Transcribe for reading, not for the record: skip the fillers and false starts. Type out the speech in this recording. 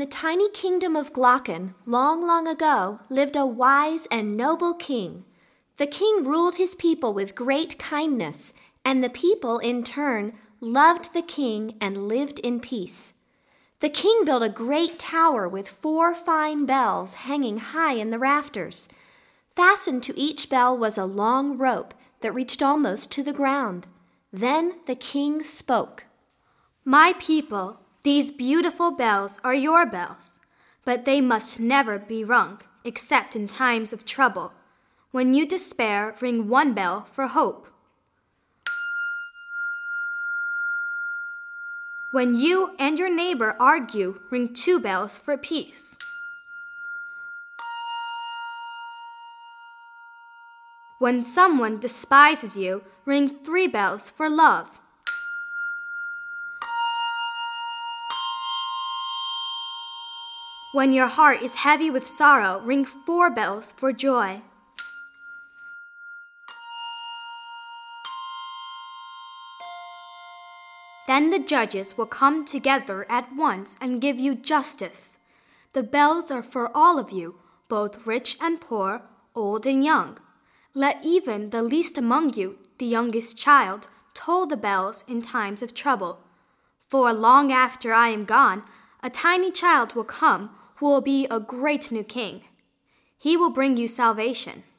the tiny kingdom of Glocken, long, long ago, lived a wise and noble king. The king ruled his people with great kindness, and the people, in turn, loved the king and lived in peace. The king built a great tower with 4 fine bells hanging high in the rafters. Fastened to each bell was a long rope that reached almost to the ground. Then the king spoke. "My people, these beautiful bells are your bells, but they must never be rung except in times of trouble. When you despair, ring 1 bell for hope. When you and your neighbor argue, ring 2 bells for peace. When someone despises you, ring 3 bells for love. When your heart is heavy with sorrow, ring 4 bells for joy. Then the judges will come together at once and give you justice. The bells are for all of you, both rich and poor, old and young. Let even the least among you, the youngest child, toll the bells in times of trouble. For long after I am gone, a tiny child will come who will be a great new king. He will bring you salvation."